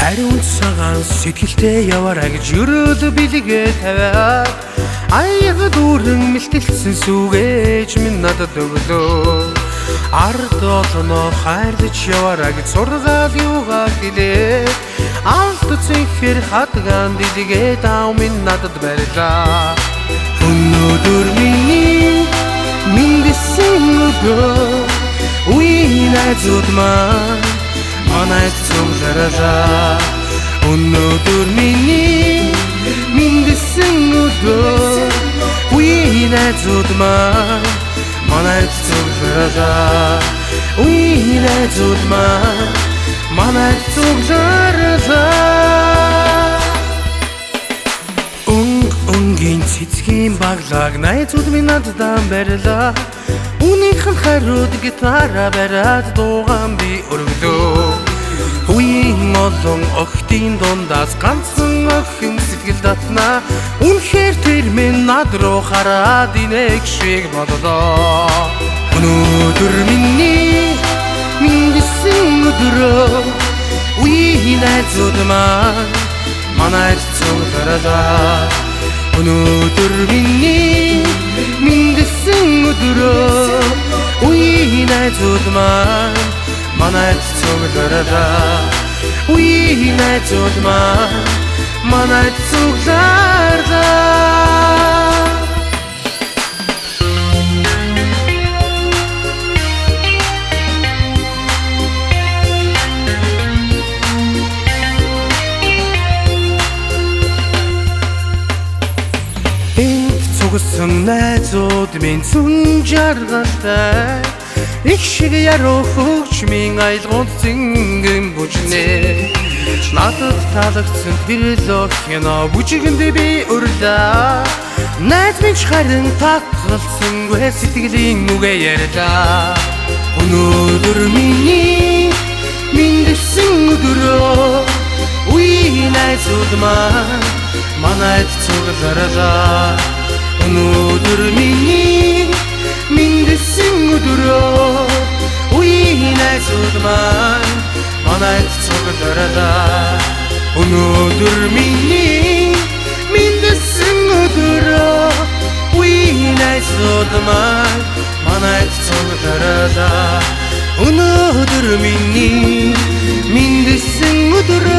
Ариун цагаан сэтгэлтэй яваарай гэж өрөөл билгээ тавиад аяга дүүрэн мэлтэлсэн сүгээж минь надад өглөө ард олноо хайрлаж яваарай гэж сургаал юугаа хэлээ алт цэнхэр хатгаан билгээ дав минь надад барилаа өнөөдөр миний миндэсэн өдөр үе найзууд маань манайд цуглараа өнөөдөр миний миндэсэн өдөр үе найзууд маань манайд цуглараа үе найзууд маань манайд цуглараа өнгийн цэцгийн баглаг найзууд минь надад барилаа үнийхэн хариуд гитара бариад дуугаан би өргөлөө үеийн олон охидын дундаас ганцхан охин сэтгэл татна үнэхээр тэр минь над руу хараад инег шиг бодлоо өнөөдөр миний миндэсэн өдрөө үеийн найзууд маань манайд цуглараа өнөөдөр миний миндэсэн өдрөө үеийн найзууд маань манайд цуглараа үеийн найзууд маань манайд цуглараа Цугсан найзууд минь зүн жаргалтай их шиг яруу хөгж минь айлгууд зингэн бүжнэ надад таалагдсан тэр кино бүжигэнд би урлаа найз минь харин татгалцсангүй сэтгэлийн үгээ ярьлаа өнөөдөр миний миндэсэн өдрөө үе найзууд маань манайд цуглараа өнөөдөр миний миндэсэн өдрөө үе найзууд маань манайд цуглараа өнөөдөр миний миндэсэн өдрөө үе найзууд маань манайд цуглараа өнөөдөр миний миндэсэн өдрөө